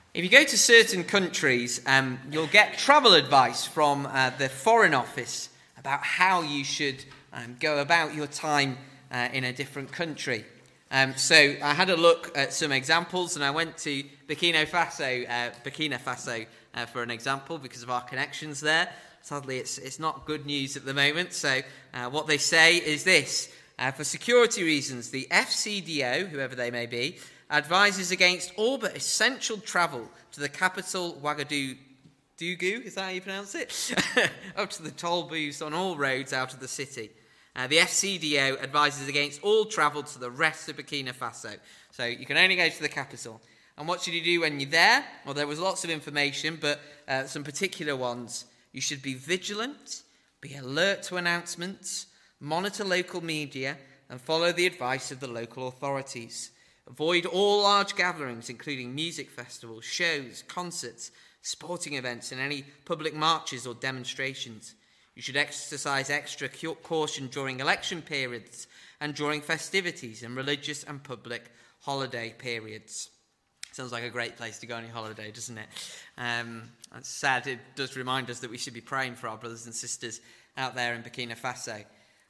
If you go to certain countries, you'll get travel advice from the Foreign Office about how you should go about your time in a different country. So I had a look at some examples, and I went to Burkina Faso for an example because of our connections there. Sadly, it's not good news at the moment. So what they say is this. For security reasons, the FCDO, whoever they may be, advises against all but essential travel to the capital Ouagadougou, is that how you pronounce it? Up to the toll booths on all roads out of the city. The FCDO advises against all travel to the rest of Burkina Faso. So you can only go to the capital. And what should you do when you're there? Well, there was lots of information, but some particular ones. You should be vigilant, be alert to announcements, monitor local media, and follow the advice of the local authorities. Avoid all large gatherings, including music festivals, shows, concerts, sporting events, and any public marches or demonstrations. You should exercise extra caution during election periods and during festivities and religious and public holiday periods. Sounds like a great place to go on your holiday, doesn't it? It's sad. It does remind us that we should be praying for our brothers and sisters out there in Burkina Faso.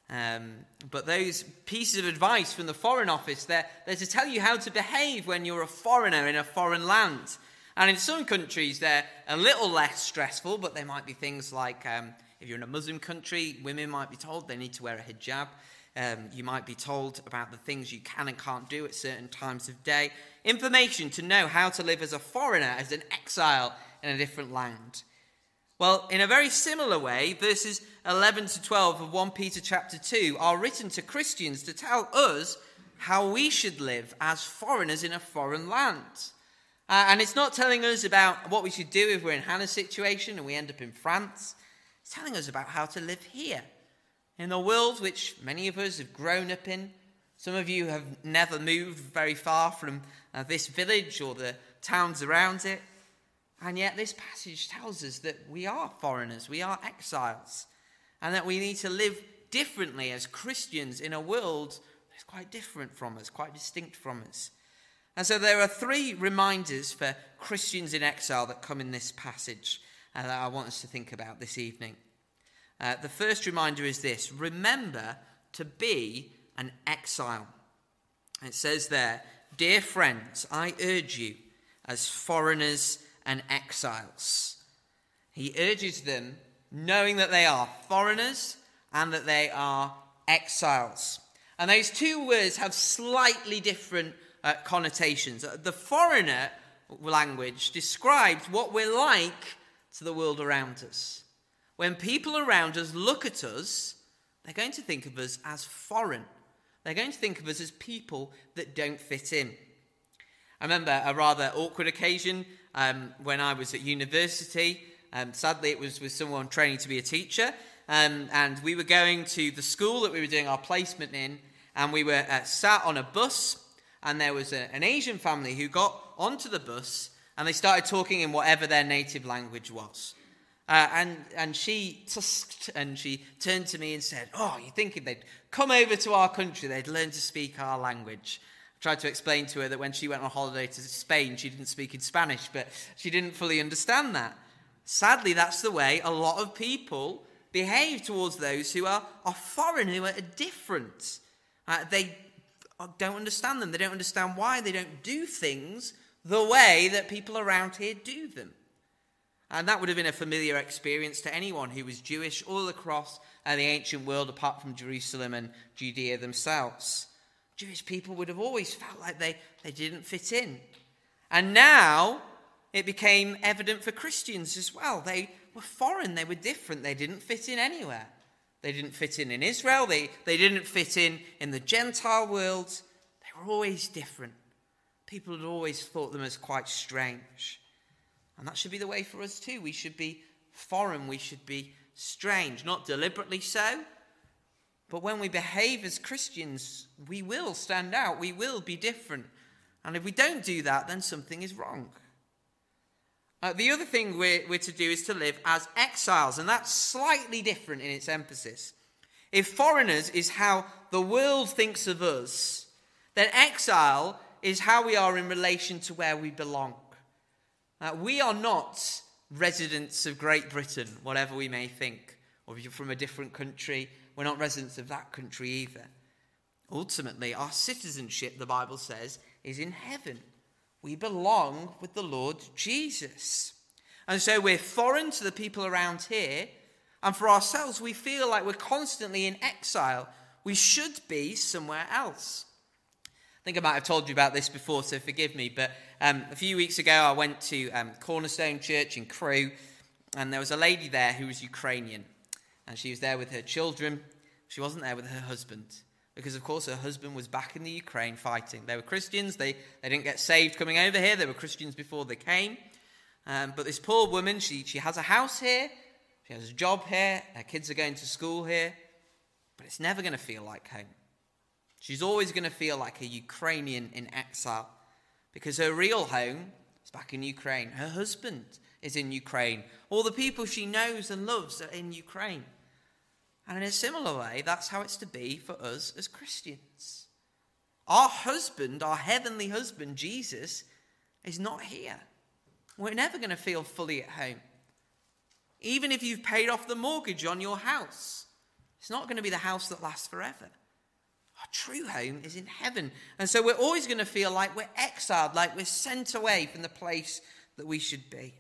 But those pieces of advice from the Foreign Office, they're to tell you how to behave when you're a foreigner in a foreign land. And in some countries, they're a little less stressful, but they might be things like, if you're in a Muslim country, women might be told they need to wear a hijab. You might be told about the things you can and can't do at certain times of day. Information to know how to live as a foreigner, as an exile in a different land. Well, in a very similar way, verses 11 to 12 of 1 Peter chapter 2 are written to Christians to tell us how we should live as foreigners in a foreign land. And it's not telling us about what we should do if we're in Hannah's situation and we end up in France. It's telling us about how to live here, in the world which many of us have grown up in. Some of you have never moved very far from this village or the towns around it. And yet this passage tells us that we are foreigners, we are exiles, and that we need to live differently as Christians in a world that's quite different from us, quite distinct from us. And so there are three reminders for Christians in exile that come in this passage that I want us to think about this evening. The first reminder is this: remember to be an exile. It says there, "Dear friends, I urge you as foreigners and exiles." He urges them knowing that they are foreigners and that they are exiles. And those two words have slightly different connotations. The foreigner language describes what we're like to the world around us. When people around us look at us, they're going to think of us as foreign. They're going to think of us as people that don't fit in. I remember a rather awkward occasion when I was at university. Sadly, it was with someone training to be a teacher. And we were going to the school that we were doing our placement in. And we were sat on a bus. And there was an Asian family who got onto the bus. And they started talking in whatever their native language was. And she tusked and she turned to me and said, "Oh, you're thinking they'd come over to our country, they'd learn to speak our language." Tried to explain to her that when she went on holiday to Spain, she didn't speak in Spanish, but she didn't fully understand that. Sadly, that's the way a lot of people behave towards those who are foreign, who are different. They don't understand them. They don't understand why they don't do things the way that people around here do them. And that would have been a familiar experience to anyone who was Jewish all across the ancient world, apart from Jerusalem and Judea themselves. Jewish people would have always felt like they didn't fit in. And now it became evident for Christians as well. They were foreign, they were different, they didn't fit in anywhere. They didn't fit in Israel, they didn't fit in the Gentile world. They were always different. People had always thought them as quite strange. And that should be the way for us too. We should be foreign, we should be strange, not deliberately so. But when we behave as Christians, we will stand out. We will be different. And if we don't do that, then something is wrong. The other thing we're to do is to live as exiles. And that's slightly different in its emphasis. If foreigners is how the world thinks of us, then exile is how we are in relation to where we belong. We are not residents of Great Britain, whatever we may think. Or if you're from a different country, we're not residents of that country either. Ultimately, our citizenship, the Bible says, is in heaven. We belong with the Lord Jesus. And so we're foreign to the people around here. And for ourselves, we feel like we're constantly in exile. We should be somewhere else. I think I might have told you about this before, so forgive me. But a few weeks ago, I went to Cornerstone Church in Crewe. And there was a lady there who was Ukrainian. And she was there with her children. She wasn't there with her husband. Because, of course, her husband was back in the Ukraine fighting. They were Christians. They didn't get saved coming over here. They were Christians before they came. But this poor woman, she has a house here. She has a job here. Her kids are going to school here. But it's never going to feel like home. She's always going to feel like a Ukrainian in exile. Because her real home is back in Ukraine. Her husband is in Ukraine. All the people she knows and loves are in Ukraine. And in a similar way, that's how it's to be for us as Christians. Our husband, our heavenly husband, Jesus, is not here. We're never going to feel fully at home. Even if you've paid off the mortgage on your house, it's not going to be the house that lasts forever. Our true home is in heaven. And so we're always going to feel like we're exiled, like we're sent away from the place that we should be.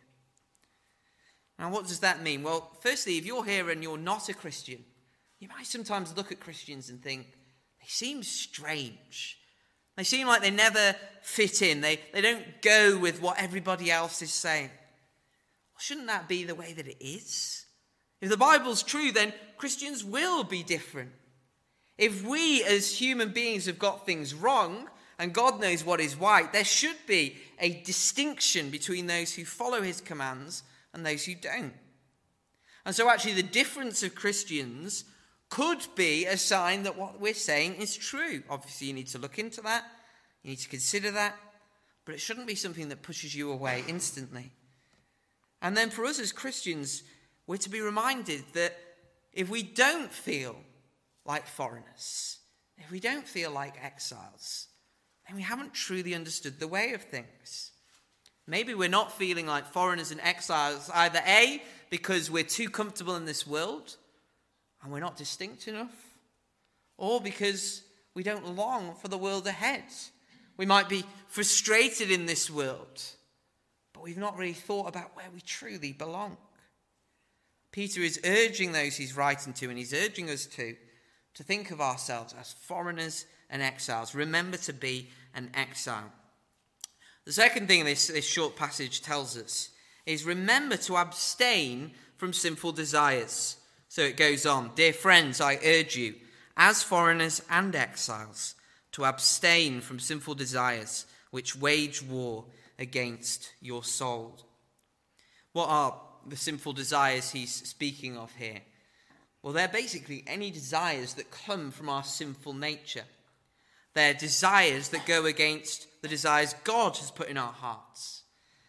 Now, what does that mean? Well, firstly, if you're here and you're not a Christian, you might sometimes look at Christians and think, they seem strange. They seem like they never fit in. They don't go with what everybody else is saying. Well, shouldn't that be the way that it is? If the Bible's true, then Christians will be different. If we as human beings have got things wrong, and God knows what is right, there should be a distinction between those who follow his commands and those who don't. And so actually the difference of Christians could be a sign that what we're saying is true. Obviously you need to look into that, you need to consider that, but it shouldn't be something that pushes you away instantly. And then for us as Christians, we're to be reminded that if we don't feel like foreigners, if we don't feel like exiles, then we haven't truly understood the way of things. Maybe we're not feeling like foreigners and exiles either A, because we're too comfortable in this world and we're not distinct enough, or because we don't long for the world ahead. We might be frustrated in this world, but we've not really thought about where we truly belong. Peter is urging those he's writing to, and he's urging us to think of ourselves as foreigners and exiles. Remember to be an exile. The second thing this short passage tells us is remember to abstain from sinful desires. So it goes on, dear friends, I urge you, as foreigners and exiles, to abstain from sinful desires which wage war against your soul. What are the sinful desires he's speaking of here? Well, they're basically any desires that come from our sinful nature. They're desires that go against the desires God has put in our hearts.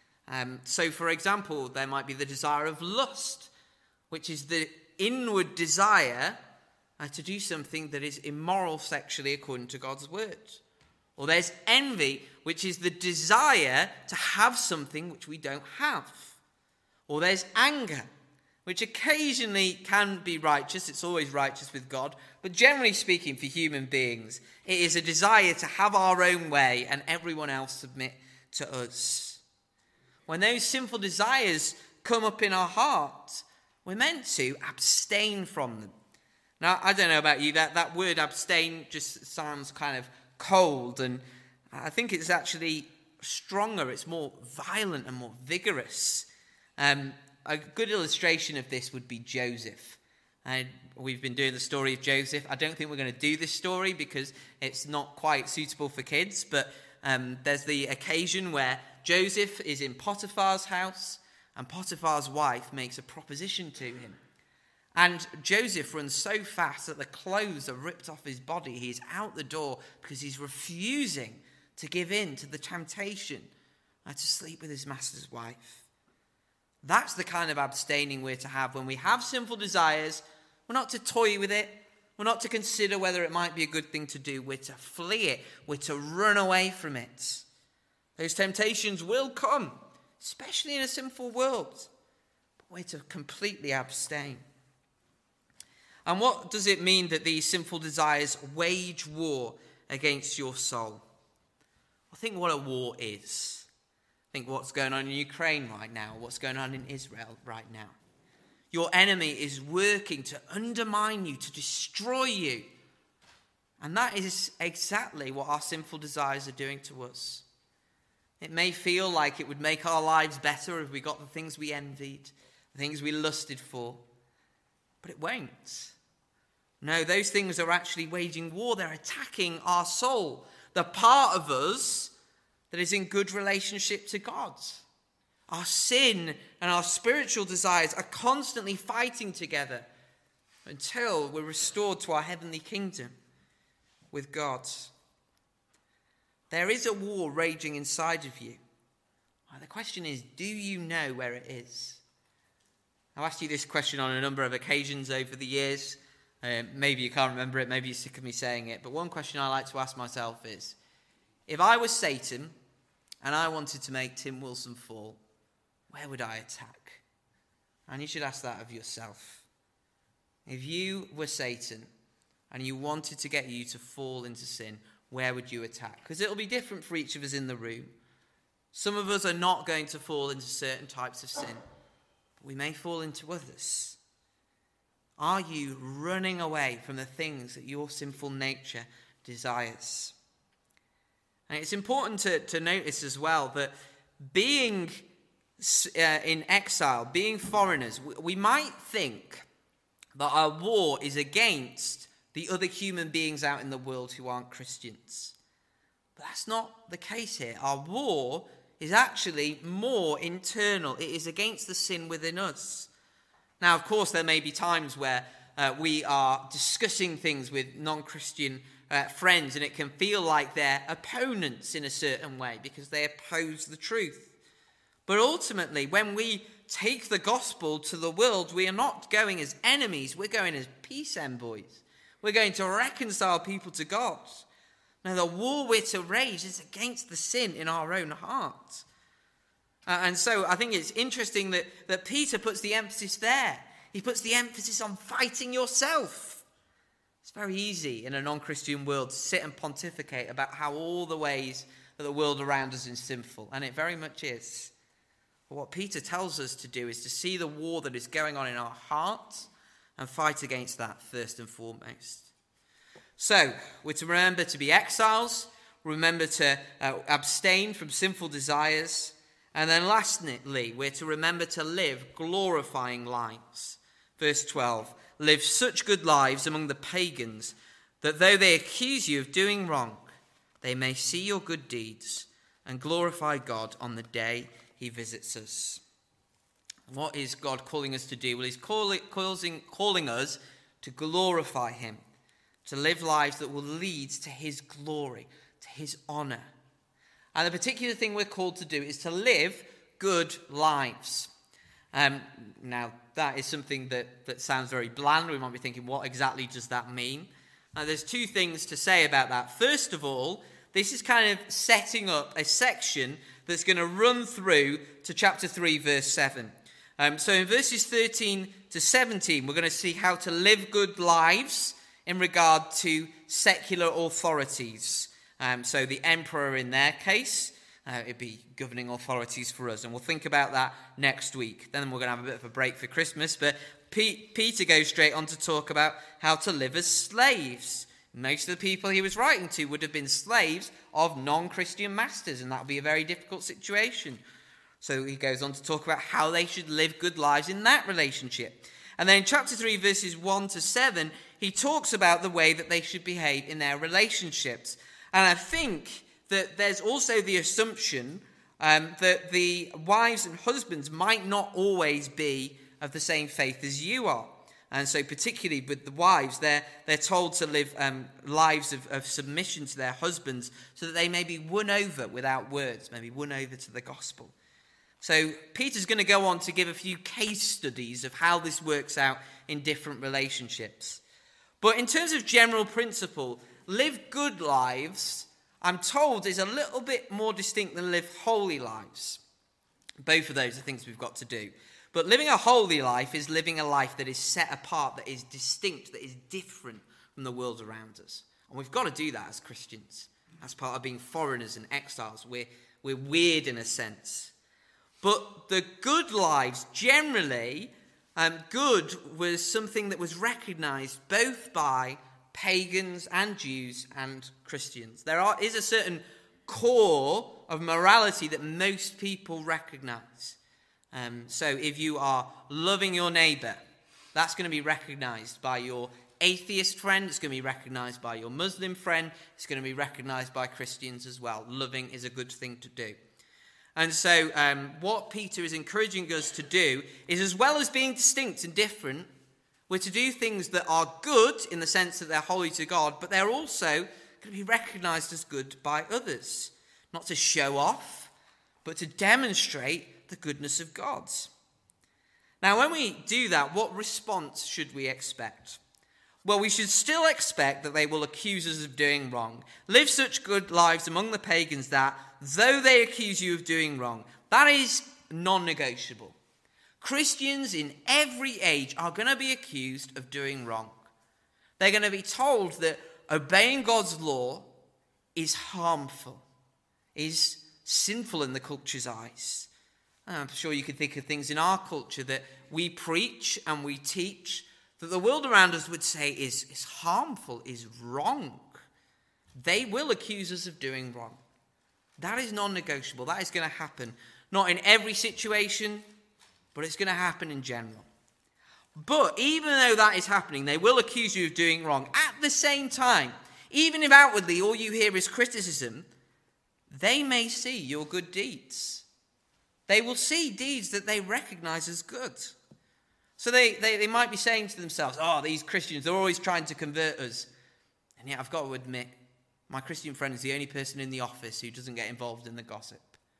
So, for example, there might be the desire of lust, which is the inward desire to do something that is immoral sexually according to God's word. Or there's envy, which is the desire to have something which we don't have. Or there's anger, which occasionally can be righteous. It's always righteous with God. But generally speaking, for human beings, it is a desire to have our own way and everyone else submit to us. When those sinful desires come up in our heart, we're meant to abstain from them. Now, I don't know about you, that word abstain just sounds kind of cold, and I think it's actually stronger. It's more violent and more vigorous. A good illustration of this would be Joseph. We've been doing the story of Joseph. I don't think we're going to do this story because it's not quite suitable for kids, but there's the occasion where Joseph is in Potiphar's house, and Potiphar's wife makes a proposition to him. And Joseph runs so fast that the clothes are ripped off his body. He's out the door because he's refusing to give in to the temptation to sleep with his master's wife. That's the kind of abstaining we're to have when we have sinful desires. We're not to toy with it. We're not to consider whether it might be a good thing to do. We're to flee it. We're to run away from it. Those temptations will come. especially in a sinful world. But we're to completely abstain. And what does it mean that these sinful desires wage war against your soul? Well, think what a war is. Think what's going on in Ukraine right now, what's going on in Israel right now. Your enemy is working to undermine you, to destroy you. And that is exactly what our sinful desires are doing to us. It may feel like it would make our lives better if we got the things we envied, the things we lusted for, but it won't. No, those things are actually waging war. They're attacking our soul, the part of us that is in good relationship to God. Our sin and our spiritual desires are constantly fighting together until we're restored to our heavenly kingdom with God. There is a war raging inside of you. The question is, do you know where it is? I've asked you this question on a number of occasions over the years. Maybe you can't remember it, maybe you're sick of me saying it, but one question I like to ask myself is, if I was Satan and I wanted to make Tim Wilson fall, where would I attack? And you should ask that of yourself. If you were Satan and you wanted to get you to fall into sin, where would you attack? Because it'll be different for each of us in the room. Some of us are not going to fall into certain types of sin, but we may fall into others. Are you running away from the things that your sinful nature desires? And it's important to notice as well that being in exile, being foreigners, we might think that our war is against the other human beings out in the world who aren't Christians. But that's not the case here. Our war is actually more internal. It is against the sin within us. Now, of course, there may be times where we are discussing things with non-Christian friends, and it can feel like they're opponents in a certain way because they oppose the truth. But ultimately, when we take the gospel to the world, we are not going as enemies, we're going as peace envoys. We're going to reconcile people to God. Now, the war we're to rage is against the sin in our own heart. And so I think it's interesting that Peter puts the emphasis there. He puts the emphasis on fighting yourself. It's very easy in a non-Christian world to sit and pontificate about how all the ways that the world around us is sinful. And it very much is. But what Peter tells us to do is to see the war that is going on in our hearts and fight against that first and foremost. So, we're to remember to be exiles, remember to abstain from sinful desires, and then lastly, we're to remember to live glorifying lives. Verse 12, live such good lives among the pagans that though they accuse you of doing wrong, they may see your good deeds and glorify God on the day he visits us. What is God calling us to do? Well, he's calling us to glorify him, to live lives that will lead to his glory, to his honor. And the particular thing we're called to do is to live good lives. Now, that is something that sounds very bland. We might be thinking, what exactly does that mean? Now, there's two things to say about that. First of all, this is kind of setting up a section that's going to run through to chapter 3, verse 7. So in verses 13 to 17, we're going to see how to live good lives in regard to secular authorities. So the emperor in their case, it'd be governing authorities for us. And we'll think about that next week. Then we're going to have a bit of a break for Christmas. But Peter goes straight on to talk about how to live as slaves. Most of the people he was writing to would have been slaves of non-Christian masters, and that would be a very difficult situation. So he goes on to talk about how they should live good lives in that relationship. And then in chapter 3, verses 1 to 7, he talks about the way that they should behave in their relationships. And I think that there's also the assumption that the wives and husbands might not always be of the same faith as you are. And so particularly with the wives, they're told to live lives of submission to their husbands so that they may be won over without words, maybe won over to the gospel. So Peter's going to go on to give a few case studies of how this works out in different relationships. But in terms of general principle, live good lives, I'm told, is a little bit more distinct than live holy lives. Both of those are things we've got to do. But living a holy life is living a life that is set apart, that is distinct, that is different from the world around us. And we've got to do that as Christians, as part of being foreigners and exiles. We're weird in a sense. But the good lives, generally, good was something that was recognized both by pagans and Jews and Christians. There is a certain core of morality that most people recognize. So if you are loving your neighbor, that's going to be recognized by your atheist friend. It's going to be recognized by your Muslim friend. It's going to be recognized by Christians as well. Loving is a good thing to do. And so what Peter is encouraging us to do is, as well as being distinct and different, we're to do things that are good in the sense that they're holy to God, but they're also going to be recognized as good by others. Not to show off, but to demonstrate the goodness of God. Now, when we do that, what response should we expect? Well, we should still expect that they will accuse us of doing wrong. Live such good lives among the pagans that, though they accuse you of doing wrong, that is non-negotiable. Christians in every age are going to be accused of doing wrong. They're going to be told that obeying God's law is harmful, is sinful in the culture's eyes. I'm sure you can think of things in our culture that we preach and we teach that the world around us would say is harmful, is wrong. They will accuse us of doing wrong. That is non-negotiable. That is going to happen. Not in every situation, but it's going to happen in general. But even though that is happening, they will accuse you of doing wrong. At the same time, even if outwardly all you hear is criticism, they may see your good deeds. They will see deeds that they recognize as good. So they might be saying to themselves, oh, these Christians, they're always trying to convert us. And yet I've got to admit, my Christian friend is the only person in the office who doesn't get involved in the gossip.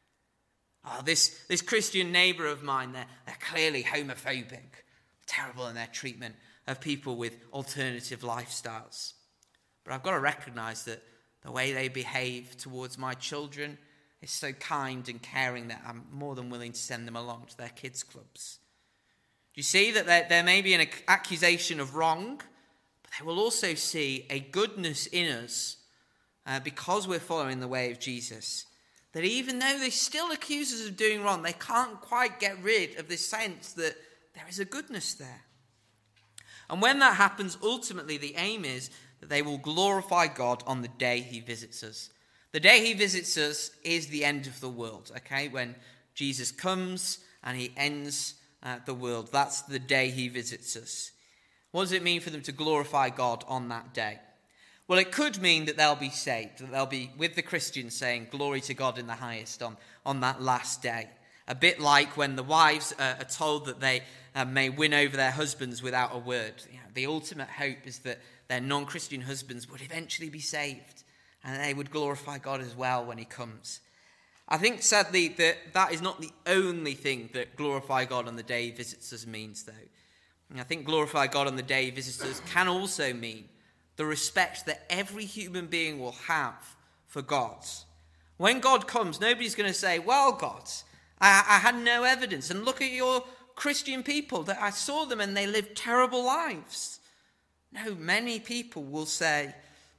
Oh, this Christian neighbour of mine, they're clearly homophobic, terrible in their treatment of people with alternative lifestyles. But I've got to recognise that the way they behave towards my children is so kind and caring that I'm more than willing to send them along to their kids' clubs. Do you see that there may be an accusation of wrong, but they will also see a goodness in us because we're following the way of Jesus, that even though they still accuse us of doing wrong, they can't quite get rid of this sense that there is a goodness there. And when that happens, ultimately the aim is that they will glorify God on the day he visits us. The day he visits us is the end of the world, okay? When Jesus comes and he ends the world, that's the day he visits us. What does it mean for them to glorify God on that day? Well, it could mean that they'll be saved, that they'll be with the Christians saying, glory to God in the highest on that last day. A bit like when the wives are told that they may win over their husbands without a word. You know, the ultimate hope is that their non-Christian husbands would eventually be saved and they would glorify God as well when he comes. I think, sadly, that is not the only thing that glorify God on the day he visits us means, though. And I think glorify God on the day he visits us can also mean the respect that every human being will have for God. When God comes, nobody's going to say, well, God, I had no evidence. And look at your Christian people, that I saw them and they lived terrible lives. No, many people will say,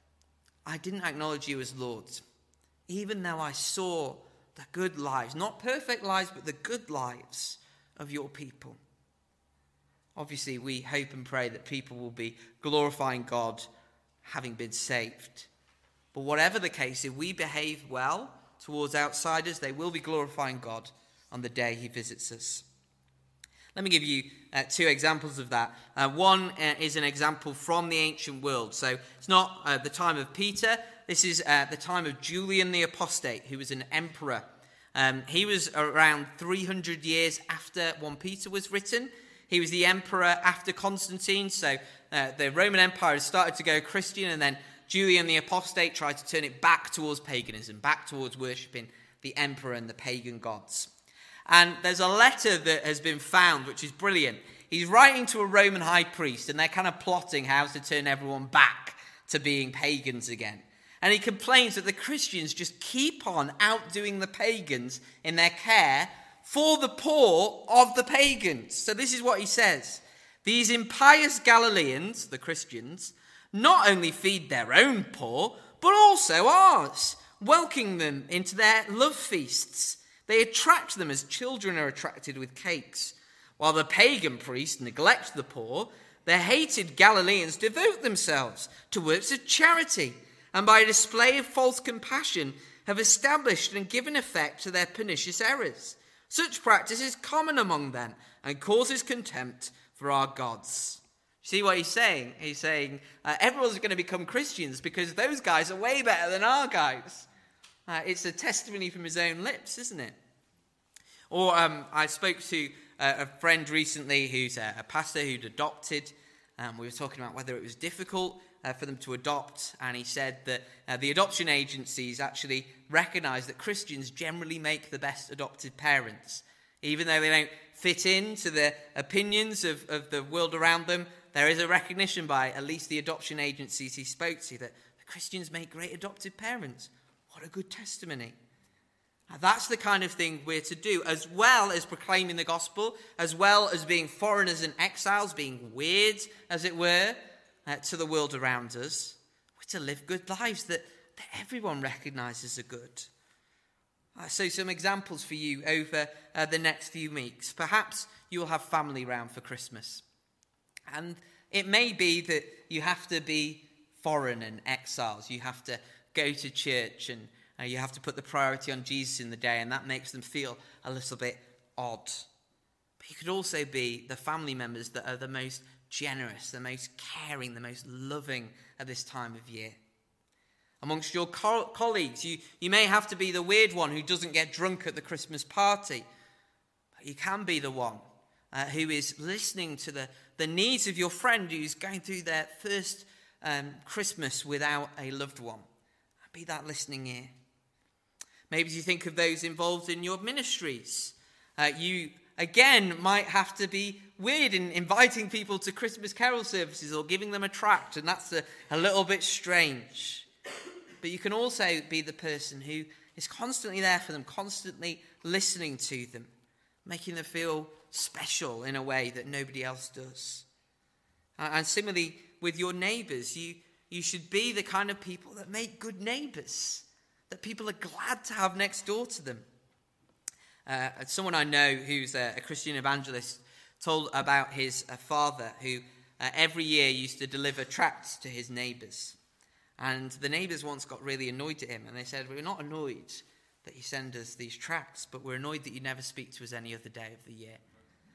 I didn't acknowledge you as Lord, even though I saw the good lives, not perfect lives, but the good lives of your people. Obviously, we hope and pray that people will be glorifying God having been saved. But whatever the case, if we behave well towards outsiders, they will be glorifying God on the day he visits us. Let me give you two examples of that. One is an example from the ancient world. So it's not the time of Peter. This is the time of Julian the Apostate, who was an emperor. He was around 300 years after 1 Peter was written. He was the emperor after Constantine. So the Roman Empire had started to go Christian, and then Julian the Apostate tried to turn it back towards paganism, back towards worshipping the emperor and the pagan gods. And there's a letter that has been found, which is brilliant. He's writing to a Roman high priest, and they're kind of plotting how to turn everyone back to being pagans again. And he complains that the Christians just keep on outdoing the pagans in their care for the poor of the pagans. So this is what he says. These impious Galileans, the Christians, not only feed their own poor, but also ours, welcoming them into their love feasts. They attract them as children are attracted with cakes. While the pagan priests neglect the poor, the hated Galileans devote themselves to works of charity, and by a display of false compassion have established and given effect to their pernicious errors. Such practice is common among them and causes contempt for our gods. See what he's saying? He's saying everyone's going to become Christians because those guys are way better than our guys. It's a testimony from his own lips, isn't it? Or I spoke to a friend recently who's a pastor who'd adopted. We were talking about whether it was difficult for them to adopt, and he said that the adoption agencies actually recognise that Christians generally make the best adopted parents. Even though they don't fit into the opinions of the world around them, there is a recognition by at least the adoption agencies he spoke to that the Christians make great adopted parents. What a good testimony. Now, that's the kind of thing we're to do, as well as proclaiming the gospel, as well as being foreigners and exiles, being weird, as it were, to the world around us. We're to live good lives that everyone recognises are good. So some examples for you over the next few weeks. Perhaps you'll have family round for Christmas. And it may be that you have to be foreign and exiles. You have to go to church and you have to put the priority on Jesus in the day, and that makes them feel a little bit odd. But you could also be the family members that are the most generous, the most caring, the most loving at this time of year. Amongst your colleagues, you may have to be the weird one who doesn't get drunk at the Christmas party. But you can be the one who is listening to the needs of your friend who's going through their first Christmas without a loved one. Be that listening ear. Maybe you think of those involved in your ministries. You, again, might have to be weird in inviting people to Christmas carol services or giving them a tract, and that's a little bit strange. But you can also be the person who is constantly there for them, constantly listening to them, making them feel special in a way that nobody else does. And similarly, with your neighbours, you should be the kind of people that make good neighbours, that people are glad to have next door to them. Someone I know who's a Christian evangelist told about his father who every year used to deliver tracts to his neighbours. And the neighbours once got really annoyed at him, and they said, "We're not annoyed that you send us these tracts, but we're annoyed that you never speak to us any other day of the year."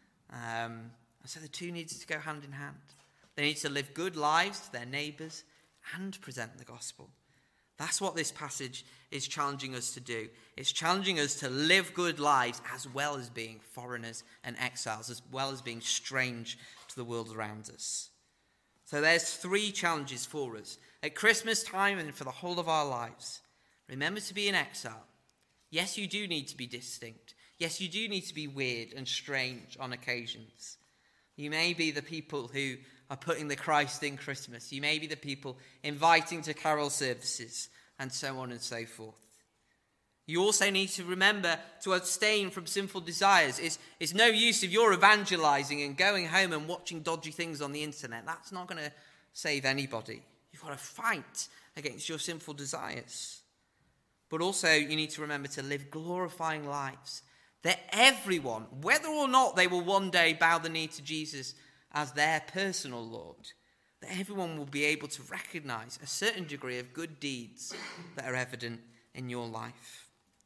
And so the two needs to go hand in hand. They need to live good lives to their neighbours and present the gospel. That's what this passage is challenging us to do. It's challenging us to live good lives as well as being foreigners and exiles, as well as being strange to the world around us. So there's 3 challenges for us at Christmas time and for the whole of our lives. Remember to be an exile. Yes, you do need to be distinct. Yes, you do need to be weird and strange on occasions. You may be the people who are putting the Christ in Christmas. You may be the people inviting to carol services and so on and so forth. You also need to remember to abstain from sinful desires. It's no use if you're evangelizing and going home and watching dodgy things on the internet. That's not going to save anybody. You've got to fight against your sinful desires. But also you need to remember to live glorifying lives. That everyone, whether or not they will one day bow the knee to Jesus as their personal Lord, that everyone will be able to recognize a certain degree of good deeds that are evident in your life.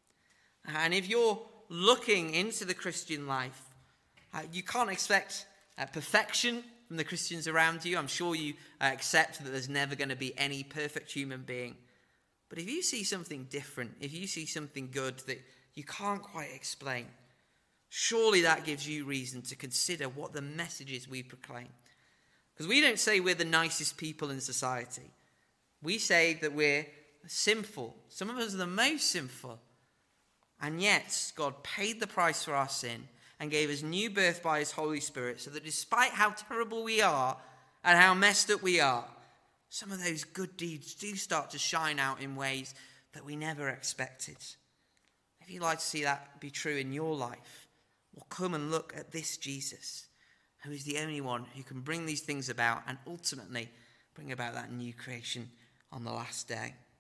And if you're looking into the Christian life, you can't expect perfection from the Christians around you. I'm sure you accept that there's never going to be any perfect human being. But if you see something different, if you see something good that you can't quite explain, surely that gives you reason to consider what the message is we proclaim. Because we don't say we're the nicest people in society. We say that we're sinful. Some of us are the most sinful. And yet, God paid the price for our sin and gave us new birth by his Holy Spirit, so that despite how terrible we are and how messed up we are, some of those good deeds do start to shine out in ways that we never expected. If you'd like to see that be true in your life, Well, come and look at this Jesus, who is the only one who can bring these things about and ultimately bring about that new creation on the last day.